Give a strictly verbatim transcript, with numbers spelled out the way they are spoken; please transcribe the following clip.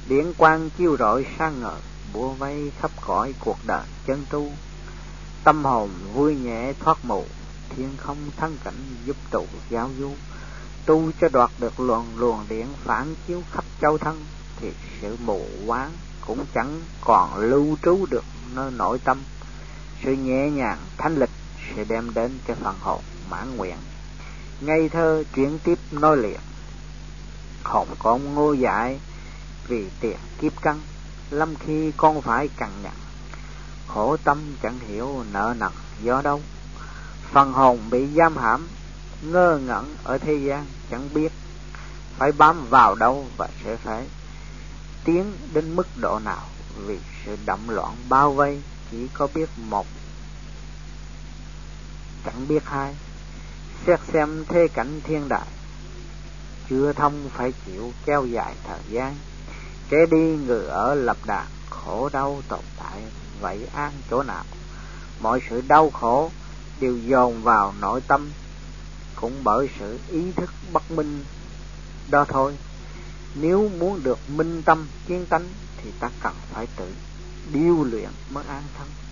Điển quang chiếu rọi sáng ngời, bủa vây khắp cõi cuộc đời chân tu. Tâm hồn vui nhẹ thoát mù, thiên không thắng cảnh giúp tụ giáo du. Tu cho đoạt được luồng luồng điển phản chiếu khắp châu thân, thì sự mù quáng cũng chẳng còn lưu trú được nơi nội tâm. Sự nhẹ nhàng thanh lịch sẽ đem đến cho phần hồn mãn nguyện. Ngây thơ chuyển tiếp nói liền, hồn con ngô dại vì tiền kiếp căng. Lâm khi con phải cằn nhằn, khổ tâm chẳng hiểu nợ nần do đâu. Phần hồn bị giam hãm, ngơ ngẩn ở thế gian chẳng biết phải bám vào đâu và sẽ phải tiến đến mức độ nào. Vì sự động loạn bao vây, chỉ có biết một chẳng biết hai. Xét xem thế cảnh thiên đại, chưa thông phải chịu kéo dài thời gian. Kẻ đi người ở lập đàn, khổ đau tồn tại vậy an chỗ nào. Mọi sự đau khổ đều dồn vào nội tâm, cũng bởi sự ý thức bất minh đó thôi. Nếu muốn được minh tâm kiến tánh thì ta cần phải tự điêu luyện mới an thân.